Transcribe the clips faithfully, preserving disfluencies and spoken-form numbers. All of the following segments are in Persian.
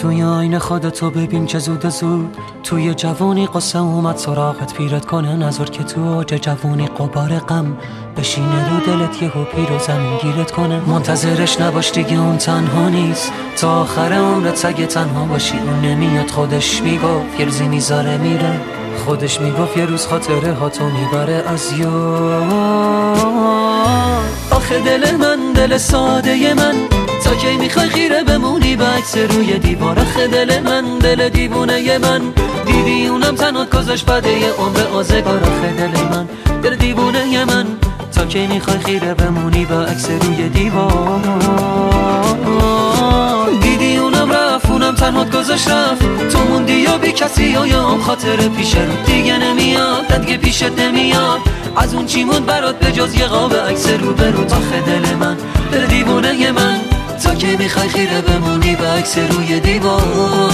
توی آینه خودتو ببین که زود زود توی جوانی قصه اومد سراغت پیرت کنه، نظر که تو اوج جوانی قبار غم بشینه رو دلت یهو پیر و زمین گیرت کنه. منتظرش نباش دیگه اون تنها نیست، تا آخر عمرت سگه تنها باشی. اون نمیاد خودش میگفت یه روزی میذاره میره، خودش میگفت یه روز خاطره ها تو میبره از یاد. آخه دل من دل ساده من، تا کی میخوای خیره بمونی به عکس روی دیوار؟ آخه دل من دل دیوونه من، دیدی اونم تنها گذاشت بده یه عمر آزگار. آخه دل من دل دیوونه من، تا کی میخوای خیره بمونی به عکس روی دیوار؟ دیدی اونم رفت اونم تنها گذاشت رفت، تو موندی یا بی کسی و یا هم خاطر پیش رو دیگه نمیاد دیگه پیشت نمیاد. از اون چی موند برات به جز یه قاب عکس رو به رو؟ آخه دل من دل دیوونه من، تا که میخوای خیره بمونی به عکس روی دیوار؟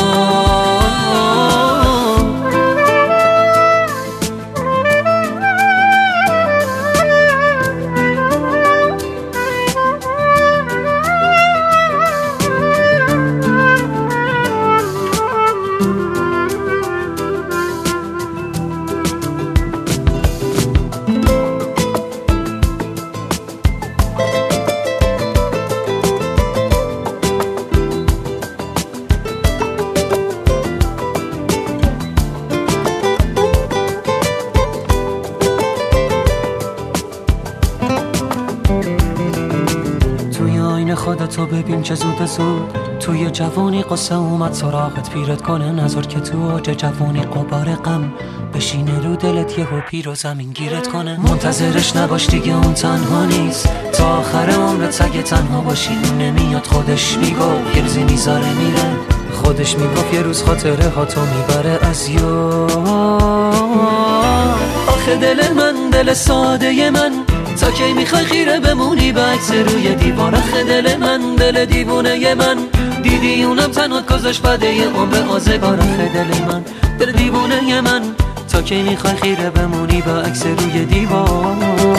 خودتو ببین که زود زود توی جوانی قصه اومد سراغت پیرت کنه، نظر که تو اوج جوانی قبار غم بشینه رو دلت یهو پیر و زمین گیرت کنه. منتظرش نباش دیگه اون تنها نیست، تا آخر عمرت سگه تنها باشی. اون نمیاد خودش میگفت یه روزی میذاره میره، خودش میگفت یه روز خاطره ها تو میبره از یاد. آخه دل من دل ساده من، تا کی میخوای خیره بمونی به عکس روی دیوار؟ آخه دل من دل دیوونه من، دیدی اونم تنها گذاشت بده یه عمر آزگار. آخه دل من دل دیوونه من، تا کی میخوای خیره بمونی به عکس روی دیوار؟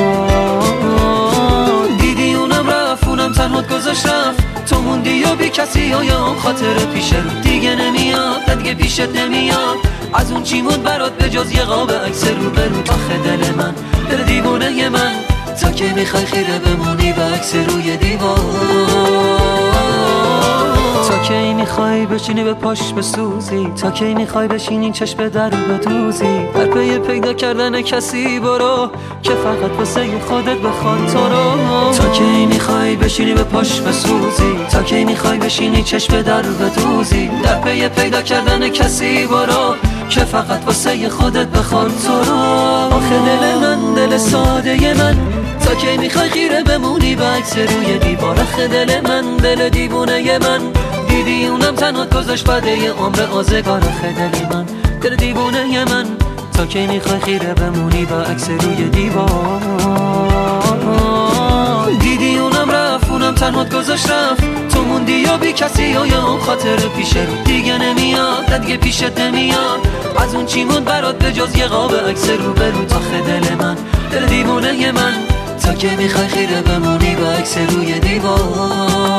دیدی اونم رفت اونم تنها گذاشت رفت، تو موندی یا بی کسی و یا هم خاطر پیش رو دیگه نمیاد دیگه پیشت نمیاد. از اون چی موند برات به جز یه قاب عکس رو به رو؟ آخه دل من دل دیوونه من، تا که میخوای خیره بمونی به عکس روی دیوار؟ تا کی میخوای بشینی به پاش بسوزی؟ تا کی میخوای بشینی چشم در رو بدوزی؟ در پی پیدا کردن کسی برو که فقط واسه خودت بخواد تو رو. تا کی میخوای بشینی به پاش بسوزی؟ تا کی میخوای بشینی چشم در رو بدوزی؟ در پی پیدا کردن کسی برو که فقط واسه خودت بخواد تو رو. آخه دل من دل ساده من، تا کی میخوای خیره بمونی به عکس روی دیوار؟ آخه دل من دل دیوونه من، دیدی اونم تنها گذاشت بده یه عمر آزگار. آخه دل من دل دیوونه من، تا کی میخوای خیره بمونی به عکس روی دیوار؟ دیدی اونم رفت اونم تنها گذاشت رفت، تو موندی یا بی کسی و یا هم خاطر پیش رو دیگه نمیاد دیگه پیشت نمیاد. از اون چی موند برات به جز یه قاب عکس رو به رو؟ آخه دل من دل دیوونه من، تا کی میخوای خیره بمونی به عکس روی دیوار؟